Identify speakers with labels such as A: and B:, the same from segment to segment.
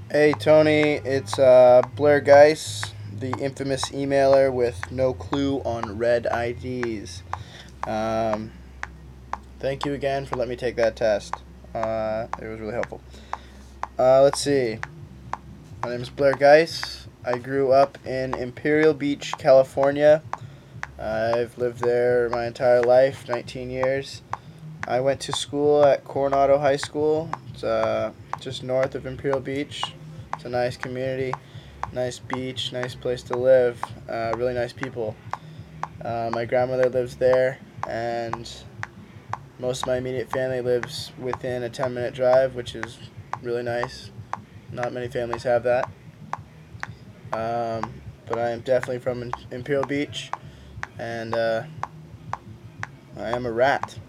A: Hey Tony, it's Blair Geis, the infamous emailer with no clue on red IDs. Um, Thank you again for letting me take that test. It was really helpful. Let's see. My name is Blair Geis. I grew up in Imperial Beach, California. I've lived there my entire life, 19 years. I went to school at Coronado High School. It's just north of Imperial Beach. It's a nice community, nice beach, nice place to live, really nice people. My grandmother lives there, and most of my immediate family lives within a 10-minute drive, which is really nice. Not many families have that. But I am definitely from Imperial Beach, and I am a rat.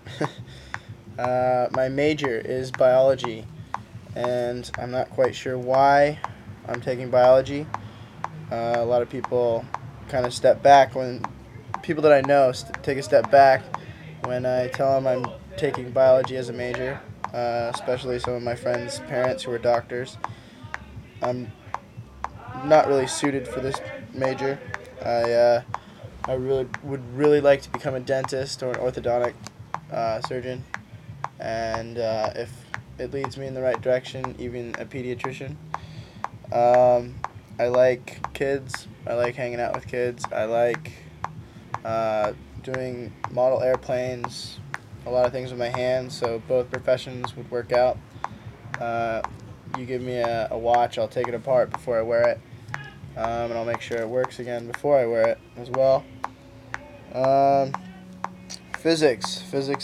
A: My major is biology, and I'm not quite sure why I'm taking biology. A lot of people kind of step back when people that I know take a step back when I tell them I'm taking biology as a major, especially some of my friends' parents who are doctors. I'm not really suited for this major. I uh, I really like to become a dentist or an orthodontic surgeon, and if it leads me in the right direction, even a pediatrician. Um, I like kids. I like hanging out with kids. I like uh, doing model airplanes, a lot of things with my hands. So both professions would work out. Uh, you give me a watch, I'll take it apart before I wear it, and I'll make sure it works again before I wear it as well. Um, physics.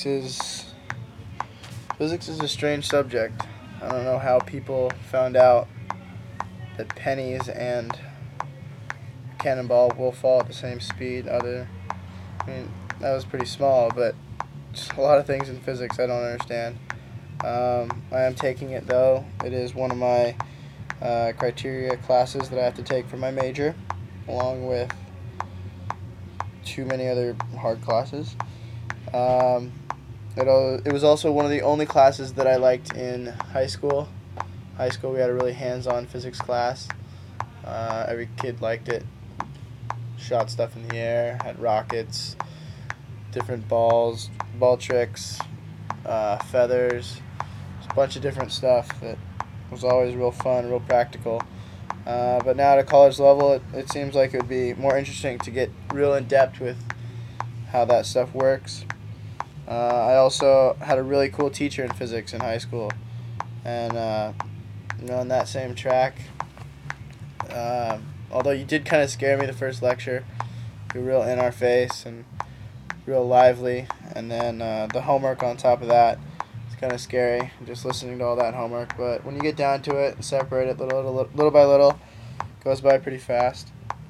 A: Physics is a strange subject. I don't know how people found out that pennies and cannonball will fall at the same speed. I mean, that was pretty small, but just a lot of things in physics I don't understand. I am taking it though. It is one of my criteria classes that I have to take for my major, along with too many other hard classes. Um, it was also one of the only classes that I liked in high school. High school, we had a really hands-on physics class. Every kid liked it. Shot stuff in the air, had rockets, different balls, ball tricks, feathers, just a bunch of different stuff that was always real fun, real practical. But now at a college level, it seems like it would be more interesting to get real in depth with how that stuff works. I also had a really cool teacher in physics in high school, and on that same track, although you did kind of scare me the first lecture, you were real in our face and real lively, and then the homework on top of that. It's kind of scary just listening to all that homework, but when you get down to it, separate it little by little, goes by pretty fast.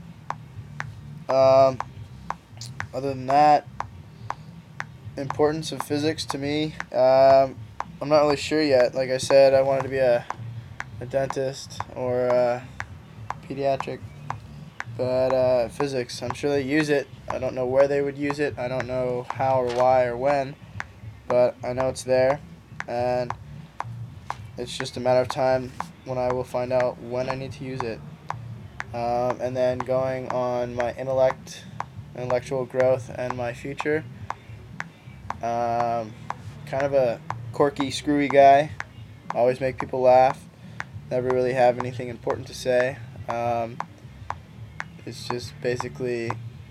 A: Um, Other than that, importance of physics to me, I'm not really sure yet. Like I said, I wanted to be a dentist or a pediatric, but physics, I'm sure they use it. I don't know where they would use it. I don't know how or why or when, but I know it's there, and it's just a matter of time when I will find out when I need to use it. And then going on my intellectual growth, and my future. Um, Kind of a quirky, screwy guy. Always make people laugh. Never really have anything important to say. It's just basically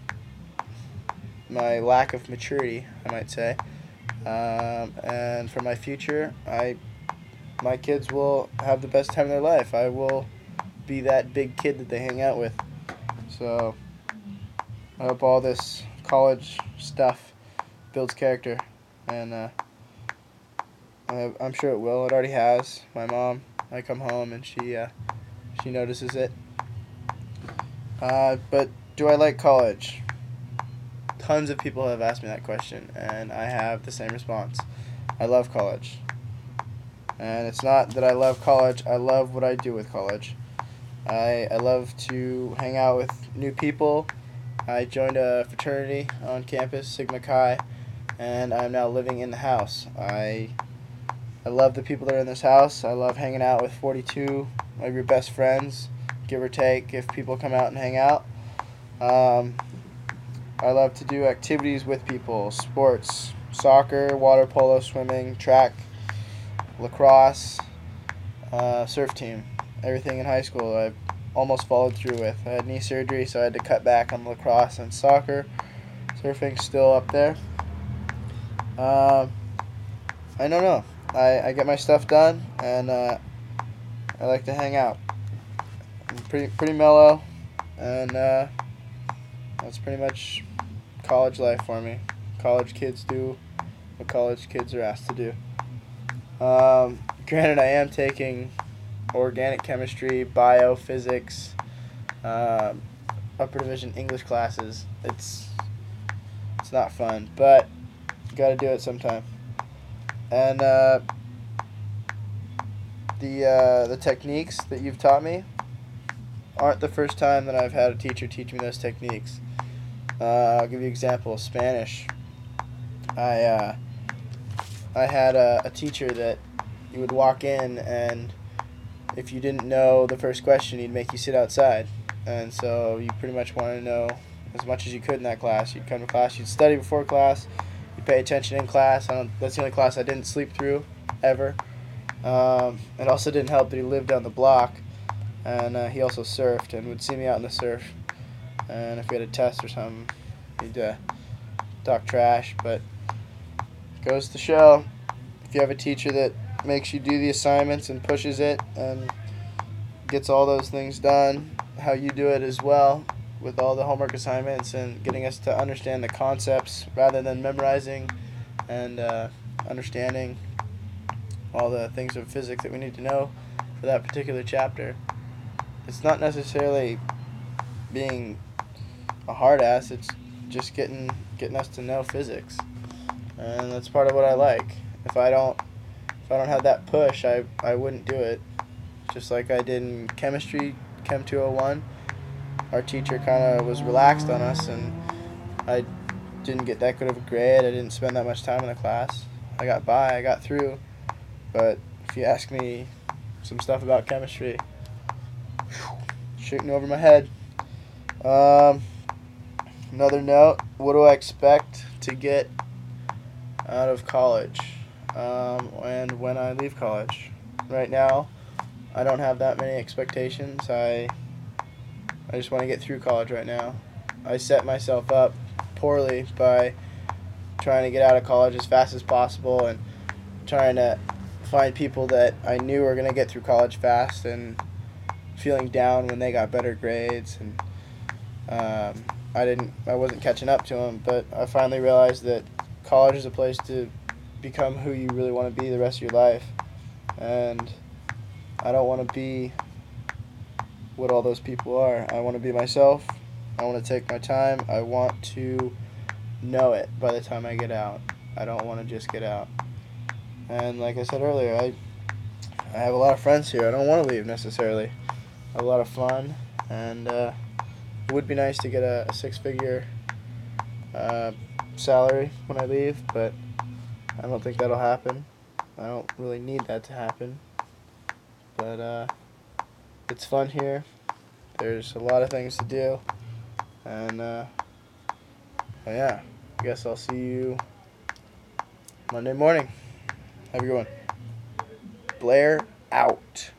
A: my lack of maturity, I might say. And for my future, my kids will have the best time of their life. I will be that big kid that they hang out with. So I hope all this college stuff builds character, and I'm sure it will. It already has. My mom, I come home and she notices it. But do I like college? Tons of people have asked me that question, and I have the same response. I love college. And it's not that I love college, I love what I do with college. I love to hang out with new people. I joined a fraternity on campus, Sigma Chi, and I'm now living in the house. I I love the people that are in this house. I love hanging out with 42 of your best friends, give or take, if people come out and hang out. I love to do activities with people, sports, soccer, water polo, swimming, track, lacrosse, surf team. Everything in high school I almost followed through with. I had knee surgery, so I had to cut back on lacrosse and soccer. Surfing's still up there. I don't know. I get my stuff done, and I like to hang out. I'm pretty mellow, and that's pretty much college life for me. College kids do what college kids are asked to do. Granted, I am taking organic chemistry, bio, physics, upper division English classes. It's not fun, but you got to do it sometime. And the techniques that you've taught me aren't the first time that I've had a teacher teach me those techniques. I'll give you an example. Spanish. I had a teacher that you would walk in, and if you didn't know the first question, he'd make you sit outside. And so you pretty much want to know as much as you could in that class. You'd come to class, you'd study before class, you'd pay attention in class. That's the only class I didn't sleep through, ever. It also didn't help that he lived down the block, and he also surfed and would see me out in the surf. And if we had a test or something, he'd talk trash. But it goes to show, if you have a teacher that makes you do the assignments and pushes it and gets all those things done, how you do it as well, with all the homework assignments and getting us to understand the concepts rather than memorizing, and understanding all the things of physics that we need to know for that particular chapter. It's not necessarily being a hard ass, it's just getting us to know physics. And that's part of what I like. If I don't have that push, I wouldn't do it. Just like I did in chemistry, Chem 201. Our teacher kind of was relaxed on us, and I didn't get that good of a grade. I didn't spend that much time in the class. I got by, I got through. But if you ask me some stuff about chemistry, shooting over my head. Another note, what do I expect to get out of college, and when I leave college? Right now, I don't have that many expectations. I just want to get through college right now. I set myself up poorly by trying to get out of college as fast as possible and trying to find people that I knew were going to get through college fast, and feeling down when they got better grades, and I wasn't catching up to them. But I finally realized that college is a place to become who you really want to be the rest of your life, and I don't want to be what all those people are. I want to be myself. I want to take my time. I want to know it by the time I get out. I don't want to just get out. And like I said earlier, I have a lot of friends here. I don't want to leave necessarily. I have a lot of fun, and it would be nice to get a six-figure salary when I leave, but I don't think that'll happen. I don't really need that to happen. But it's fun here. There's a lot of things to do, and yeah, I guess I'll see you Monday morning. Have a good one. Blair out.